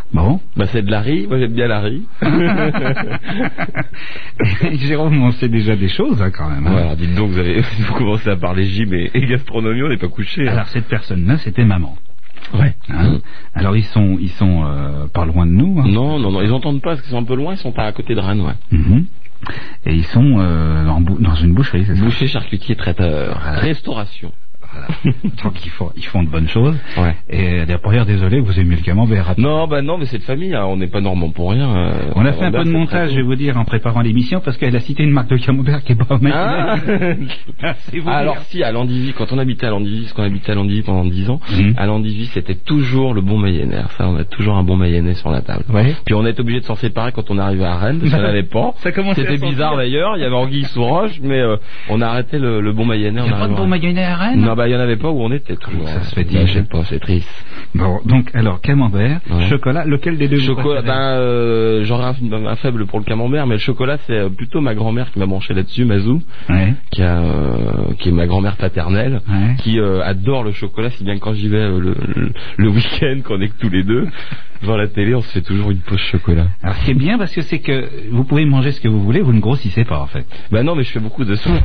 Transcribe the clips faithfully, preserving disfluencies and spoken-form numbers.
Bon. Bah c'est de la riz, moi j'aime bien la riz. Jérôme, on sait déjà des choses hein, quand même. Hein. Ouais, alors dites donc, vous avez vous commencez à parler gym et, et gastronomie, on n'est pas couché. Alors hein. cette personne-là, c'était maman. Ouais. Hein. Mmh. Alors ils sont, ils sont euh, pas loin de nous. Hein. Non, non, non, ils entendent pas parce qu'ils sont un peu loin, ils sont à côté de Rennes, ouais. Mmh. Et ils sont euh, en bou- dans une boucherie, c'est ça? Boucher, charcutier, traiteur, voilà. Restauration. Voilà. Donc ils font, ils font de bonnes choses. Ouais. Et d'ailleurs, désolé, vous aimez le camembert. Non, bah non, mais c'est de famille, hein. On n'est pas normand pour rien. Euh, on a fait un peu de montage, je vais vous dire, en préparant l'émission, parce qu'elle a cité une marque de camembert qui est pas mal. Ah, ah alors si, à Landivy, quand on habitait à Landivy, parce qu'on habitait à Landivy pendant dix ans, mmh. à Landivy, c'était toujours le bon mayonnaise. Ça, on a toujours un bon mayonnaise sur la table. Ouais. Puis on est obligé de s'en séparer quand on arrivait à Rennes, parce qu'on n'avait pas. Ça c'était bizarre d'ailleurs, il y avait anguille sous roche, mais euh, on a arrêté le, le bon mayonnaise. Il n'y a pas de bon mayonnaise à Rennes? Non, bah il n'y en avait pas où on était. Toujours. Ça se fait dire, je sais pas, c'est triste. Bon, donc alors camembert, ouais. chocolat, lequel des deux chocolat, ben euh, j'aurais un, un faible pour le camembert, mais le chocolat c'est plutôt ma grand-mère qui m'a branché là-dessus, Mazou, ouais. qui a, euh, qui est ma grand-mère paternelle, ouais. qui euh, adore le chocolat, si bien que quand j'y vais euh, le, le, le week-end, qu'on est que tous les deux, devant la télé, on se fait toujours une pause chocolat. Alors c'est bien parce que c'est que vous pouvez manger ce que vous voulez, vous ne grossissez pas en fait. Ben non, mais je fais beaucoup de sport.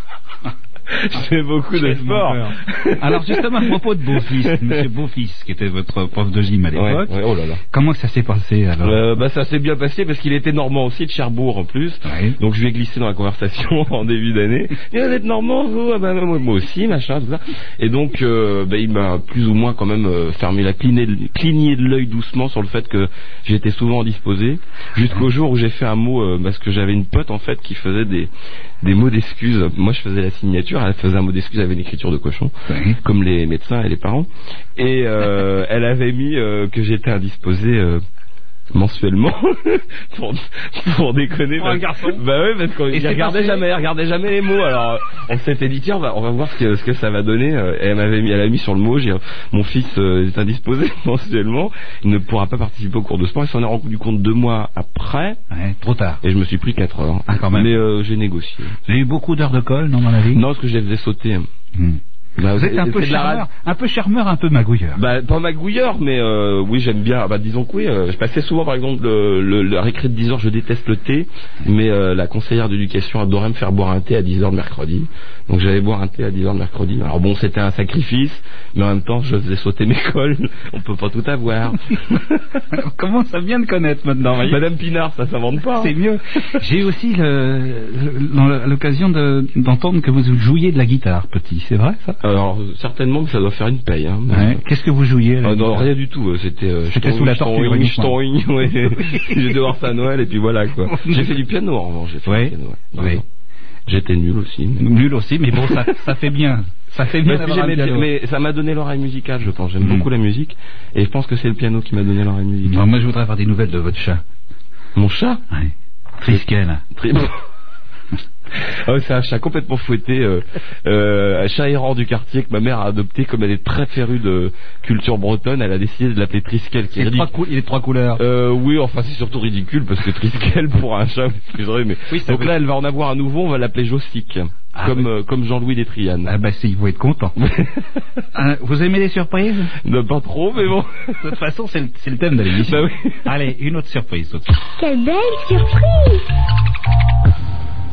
Je fais beaucoup de sport. Alors justement, à propos de Beau-Fils, Monsieur Beau-Fils, qui était votre prof de gym à l'époque, ouais, ouais, oh là là. comment ça s'est passé alors euh, bah, ça s'est bien passé parce qu'il était normand aussi, de Cherbourg en plus. Ouais. Donc je lui ai glissé dans la conversation en début d'année. Et vous êtes normand, vous? Ah bah, moi, moi aussi, machin, tout ça. Et donc euh, bah, il m'a plus ou moins quand même euh, fermé la clignée de, clignée de l'œil doucement sur le fait que j'étais souvent indisposé. Jusqu'au jour où j'ai fait un mot, euh, parce que j'avais une pote en fait qui faisait des, des mots d'excuses. Moi je faisais la signature, elle faisait un mot d'excuse avec une écriture de cochon, oui. comme les médecins et les parents. Et euh, elle avait mis euh, que j'étais indisposé euh, mensuellement pour, pour déconner. Pour parce, un garçon. Bah oui, parce qu'on il regardait jamais, il regardait jamais les mots. Alors on s'était dit tiens, on va, on va voir ce que, ce que ça va donner. Et elle m'avait mis, elle a mis sur le mot, j'ai mon fils euh, est indisposé mensuellement, il ne pourra pas participer au cours de sport. Il s'en est rendu compte deux mois après. Ouais, trop tard. Et je me suis pris quatre heures. Ah, quand même. Mais euh, j'ai négocié. Vous avez eu beaucoup d'heures de colle, non, dans la vie? Non, parce que je les faisais sauter. Hmm. Bah, vous êtes un peu charmeur, un peu charmeur, un peu magouilleur. Bah, pas magouilleur, mais euh, oui, j'aime bien. Bah, disons que oui. Euh, je passais souvent, par exemple, le, le, le récré de dix heures, je déteste le thé, mais euh, la conseillère d'éducation adorait me faire boire un thé à dix heures le mercredi. Donc j'allais boire un thé à dix heures le mercredi. Alors bon, c'était un sacrifice, mais en même temps, je faisais sauter mes cols. On peut pas tout avoir. Alors, comment ça vient de connaître maintenant? Madame Pinard, ça s'invente pas. C'est mieux. J'ai aussi le, le, l'occasion de, d'entendre que vous jouiez de la guitare, petit. C'est vrai, ça? Alors certainement que ça doit faire une paye. Hein, ouais. Qu'est-ce que vous jouiez là? euh, Non, rien du tout. C'était, euh, c'était sous la torture. J'ai dehors à Noël et puis voilà quoi. J'ai fait du piano en revanche. J'ai fait ouais. du piano. Ouais. Ouais. J'étais nul aussi. Mais... Nul aussi, mais bon, ça, ça fait bien. Ça fait bien. Mais, mais ça m'a donné l'oreille musicale, je pense. J'aime mmh. beaucoup la musique et je pense que c'est le piano qui m'a donné l'oreille musicale. Non, moi, je voudrais avoir des nouvelles de votre chat. Mon chat? Oui. Triskel. Tri... Oh, c'est un chat complètement fouetté, euh, euh, un chat errant du quartier que ma mère a adopté. Comme elle est très férue de culture bretonne, elle a décidé de l'appeler Triskel. Il, est cou- il est trois couleurs. Euh, oui, enfin c'est surtout ridicule parce que Triskel pour un chat, excusez-moi, mais oui, donc là elle va en avoir un nouveau, on va l'appeler Jossic, ah, comme, oui. euh, comme Jean-Louis Détriane. Ah bah c'est, il faut être content. euh, vous aimez les surprises? Non, pas trop, mais bon. De toute façon c'est le, c'est le thème de l'émission. Bah oui. Allez, une autre surprise. Quelle belle surprise!